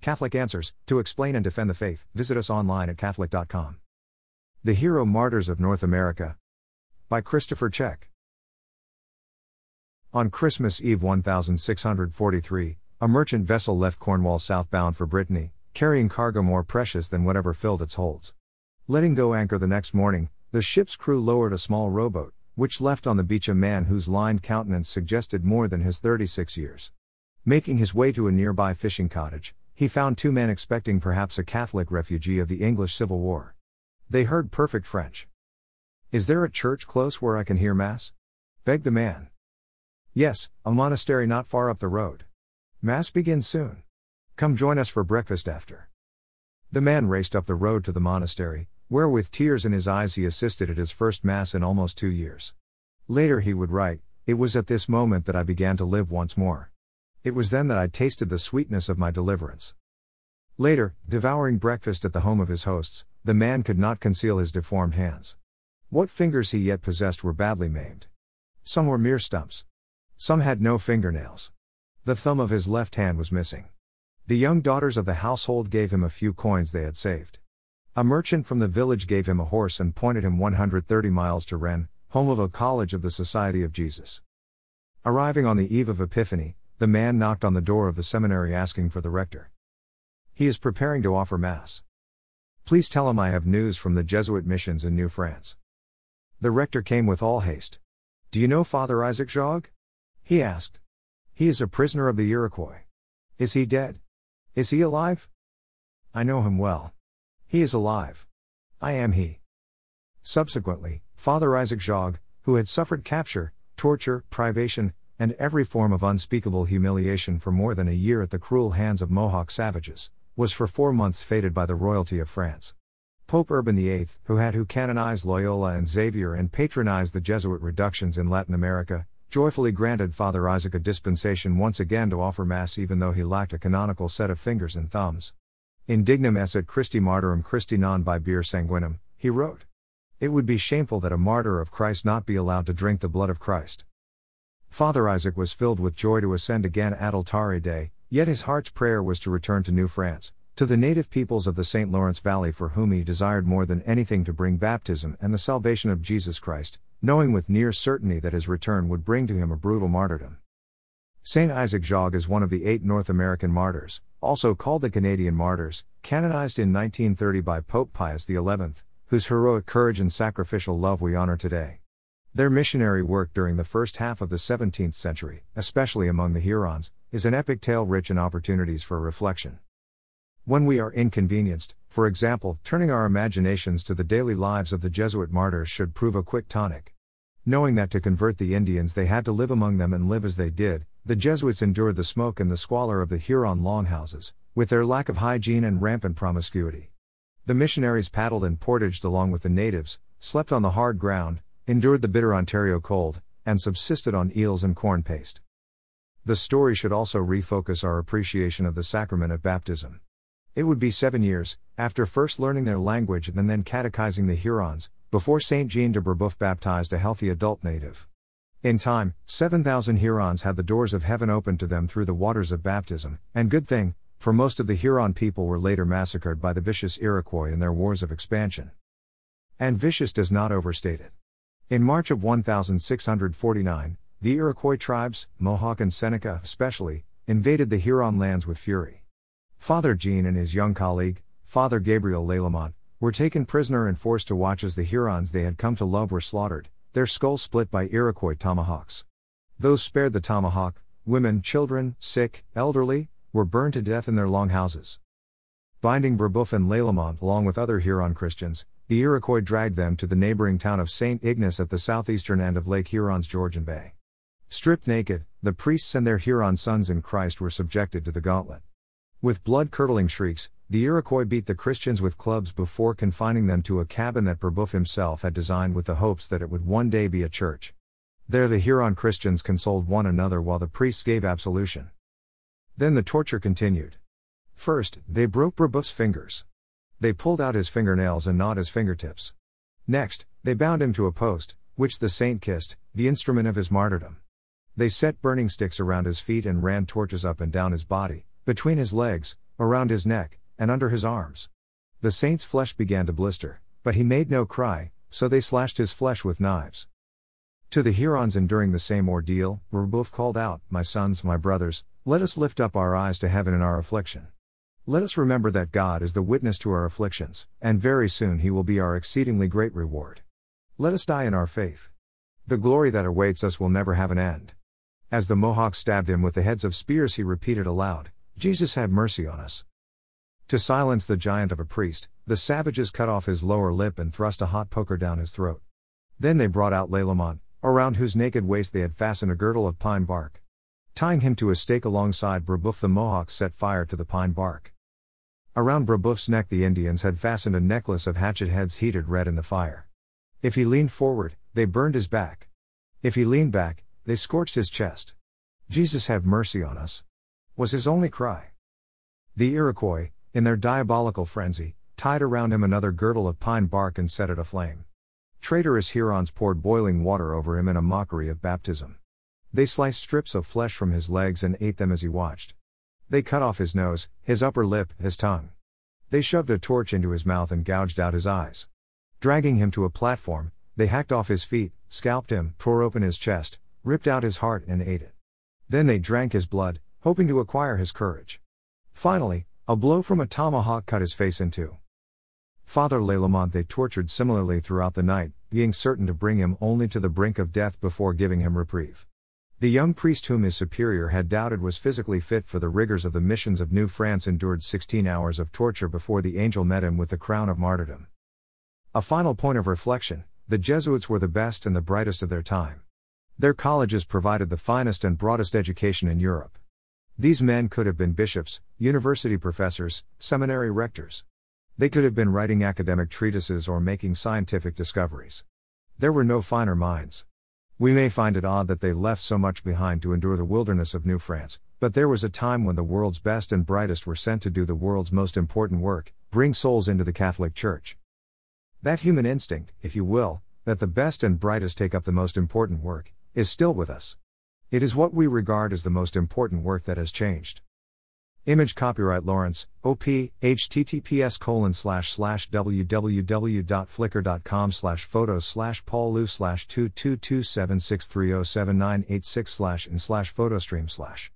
Catholic Answers, to explain and defend the faith. Visit us online at Catholic.com. The Hero Martyrs of North America. By Christopher Check. On Christmas Eve 1643, a merchant vessel left Cornwall southbound for Brittany, carrying cargo more precious than whatever filled its holds. Letting go anchor the next morning, the ship's crew lowered a small rowboat, which left on the beach a man whose lined countenance suggested more than his 36 years. Making his way to a nearby fishing cottage, he found two men expecting perhaps a Catholic refugee of the English Civil War. They heard perfect French. "Is there a church close where I can hear Mass?" begged the man. "Yes, a monastery not far up the road. Mass begins soon. Come join us for breakfast after." The man raced up the road to the monastery, where with tears in his eyes he assisted at his first Mass in almost 2 years. Later he would write, "It was at this moment that I began to live once more. It was then that I tasted the sweetness of my deliverance." Later, devouring breakfast at the home of his hosts, the man could not conceal his deformed hands. What fingers he yet possessed were badly maimed. Some were mere stumps. Some had no fingernails. The thumb of his left hand was missing. The young daughters of the household gave him a few coins they had saved. A merchant from the village gave him a horse and pointed him 130 miles to Rennes, home of a college of the Society of Jesus. Arriving on the eve of Epiphany, the man knocked on the door of the seminary asking for the rector. "He is preparing to offer Mass. Please tell him I have news from the Jesuit missions in New France." The rector came with all haste. "Do you know Father Isaac Jogues?" he asked. "He is a prisoner of the Iroquois. Is he dead? Is he alive?" "I know him well. He is alive. I am he." Subsequently, Father Isaac Jogues, who had suffered capture, torture, privation, and every form of unspeakable humiliation for more than a year at the cruel hands of Mohawk savages, was for 4 months feted by the royalty of France. Pope Urban VIII, who canonized Loyola and Xavier and patronized the Jesuit reductions in Latin America, joyfully granted Father Isaac a dispensation once again to offer Mass even though he lacked a canonical set of fingers and thumbs. In Dignum Esset Christi Martyrum Christi non bibere sanguinum, he wrote, "It would be shameful that a martyr of Christ not be allowed to drink the blood of Christ." Father Isaac was filled with joy to ascend again ad altare Dei, yet his heart's prayer was to return to New France, to the native peoples of the St. Lawrence Valley for whom he desired more than anything to bring baptism and the salvation of Jesus Christ, knowing with near certainty that his return would bring to him a brutal martyrdom. Saint Isaac Jogues is one of the 8 North American martyrs, also called the Canadian Martyrs, canonized in 1930 by Pope Pius XI, whose heroic courage and sacrificial love we honor today. Their missionary work during the first half of the 17th century, especially among the Hurons, is an epic tale rich in opportunities for reflection. When we are inconvenienced, for example, turning our imaginations to the daily lives of the Jesuit martyrs should prove a quick tonic. Knowing that to convert the Indians they had to live among them and live as they did, the Jesuits endured the smoke and the squalor of the Huron longhouses, with their lack of hygiene and rampant promiscuity. The missionaries paddled and portaged along with the natives, slept on the hard ground, endured the bitter Ontario cold, and subsisted on eels and corn paste. The story should also refocus our appreciation of the sacrament of baptism. It would be 7 years, after first learning their language and then catechizing the Hurons, before Saint Jean de Brebeuf baptized a healthy adult native. In time, 7,000 Hurons had the doors of heaven opened to them through the waters of baptism, and good thing, for most of the Huron people were later massacred by the vicious Iroquois in their wars of expansion. And vicious does not overstate it. In March of 1649, the Iroquois tribes, Mohawk and Seneca especially, invaded the Huron lands with fury. Father Jean and his young colleague, Father Gabriel Lalemant, were taken prisoner and forced to watch as the Hurons they had come to love were slaughtered, their skulls split by Iroquois tomahawks. Those spared the tomahawk, women, children, sick, elderly, were burned to death in their longhouses. Binding Brebeuf and Lalemant along with other Huron Christians, the Iroquois dragged them to the neighboring town of St. Ignace at the southeastern end of Lake Huron's Georgian Bay. Stripped naked, the priests and their Huron sons in Christ were subjected to the gauntlet. With blood-curdling shrieks, the Iroquois beat the Christians with clubs before confining them to a cabin that Brebeuf himself had designed with the hopes that it would one day be a church. There the Huron Christians consoled one another while the priests gave absolution. Then the torture continued. First, they broke Brebeuf's fingers. They pulled out his fingernails and gnawed his fingertips. Next, they bound him to a post, which the saint kissed, the instrument of his martyrdom. They set burning sticks around his feet and ran torches up and down his body, between his legs, around his neck, and under his arms. The saint's flesh began to blister, but he made no cry, so they slashed his flesh with knives. To the Hurons enduring the same ordeal, Brebeuf called out, "My sons, my brothers, let us lift up our eyes to heaven in our affliction. Let us remember that God is the witness to our afflictions, and very soon He will be our exceedingly great reward. Let us die in our faith. The glory that awaits us will never have an end." As the Mohawks stabbed him with the heads of spears, he repeated aloud, "Jesus, have mercy on us." To silence the giant of a priest, the savages cut off his lower lip and thrust a hot poker down his throat. Then they brought out Lalemant, around whose naked waist they had fastened a girdle of pine bark. Tying him to a stake alongside Brebeuf, the Mohawks set fire to the pine bark. Around Brebeuf's neck the Indians had fastened a necklace of hatchet heads heated red in the fire. If he leaned forward, they burned his back. If he leaned back, they scorched his chest. "Jesus, have mercy on us," was his only cry. The Iroquois, in their diabolical frenzy, tied around him another girdle of pine bark and set it aflame. Traitorous Hurons poured boiling water over him in a mockery of baptism. They sliced strips of flesh from his legs and ate them as he watched. They cut off his nose, his upper lip, his tongue. They shoved a torch into his mouth and gouged out his eyes. Dragging him to a platform, they hacked off his feet, scalped him, tore open his chest, ripped out his heart and ate it. Then they drank his blood, hoping to acquire his courage. Finally, a blow from a tomahawk cut his face in two. Father Lalemant they tortured similarly throughout the night, being certain to bring him only to the brink of death before giving him reprieve. The young priest whom his superior had doubted was physically fit for the rigors of the missions of New France endured 16 hours of torture before the angel met him with the crown of martyrdom. A final point of reflection: the Jesuits were the best and the brightest of their time. Their colleges provided the finest and broadest education in Europe. These men could have been bishops, university professors, seminary rectors. They could have been writing academic treatises or making scientific discoveries. There were no finer minds. We may find it odd that they left so much behind to endure the wilderness of New France, but there was a time when the world's best and brightest were sent to do the world's most important work, bring souls into the Catholic Church. That human instinct, if you will, that the best and brightest take up the most important work, is still with us. It is what we regard as the most important work that has changed. Image copyright Lawrence, OP, https://www.flickr.com/photos/paulu/22276307986/in/photostream/